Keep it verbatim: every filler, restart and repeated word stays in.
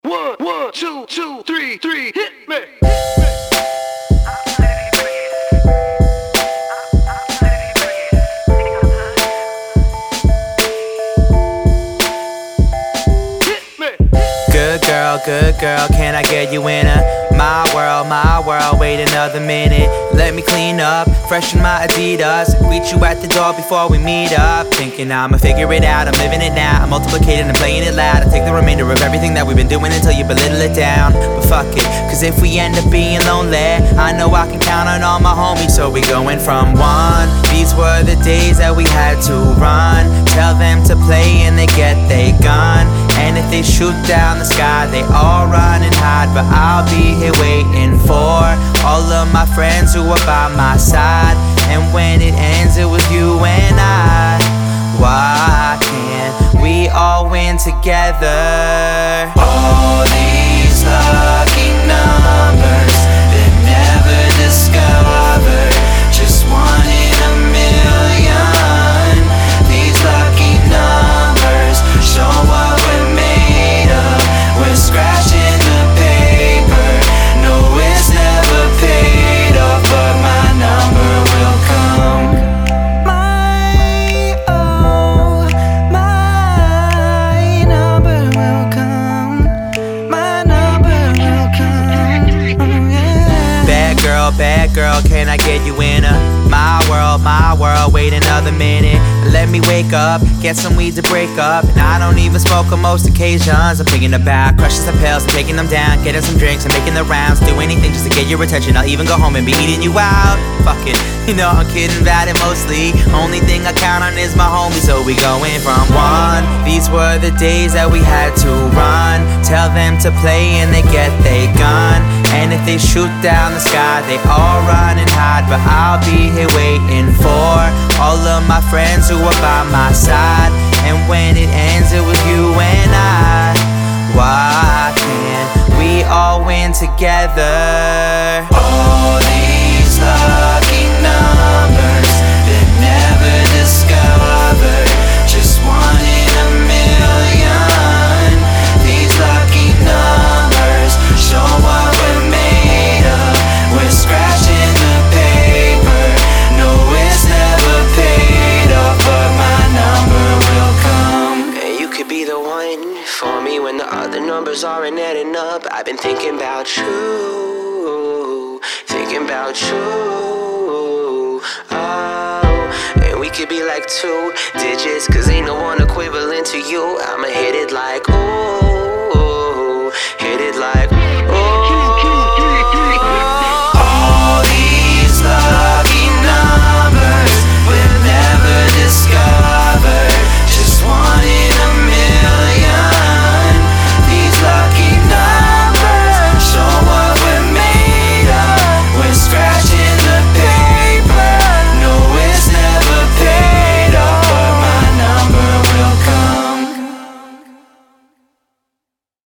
One, one, two, two, three, three, hit me. Good girl, good girl, can I get you in a my world, my world, wait another minute. Let me clean up, freshen my Adidas, greet you at the door before we meet up. Thinking I'ma figure it out, I'm living it now, I'm multiplicating and playing it loud. I take the remainder of everything that we've been doing until you belittle it down. But fuck it, cause if we end up being lonely, I know I can count on all my homies. So we going from one, these were the days that we had to run. Tell them to play and they get they gun. And if they shoot down the sky, they all run and hide. But I'll be here waiting for all of my friends who are by my side. And when it ends, it was you and I. Why can't we all win together? All these lucky numbers that never discovered, just one in a million. These lucky numbers show what we're made of. We're scratching the paper, no it's never paid off, but my number will come. My, oh, my number will come. My number will come, oh yeah. Bad girl, bad girl, can I get you in a my world, my world, wait another minute. Let me wake up, get some weed to break up. And I don't even smoke on most occasions. I'm thinking about crushing some pills and taking them down, getting some drinks and making the rounds. Do anything just to get your attention. I'll even go home and be eating you out. Fuck it, you know I'm kidding about it mostly. Only thing I count on is my homies. So we going from one, these were the days that we had to run. Tell them to play and they get they gun. And if they shoot down the sky, they all run and hide. But I'll be here waiting for all of my friends who are by my side. And when it ends, it was you and I. Why can't we all win together? All these lucky numbers that never discovered, just one in a million. These lucky numbers show what we're made of. We're scratching the paper, no it's never paid off, but my number will come. And you could be the one for me when the other numbers aren't adding up. I've been thinking about you, thinking about you. Oh, and we could be like two digits, cause ain't no one equivalent to you. I'ma hit it like ooh.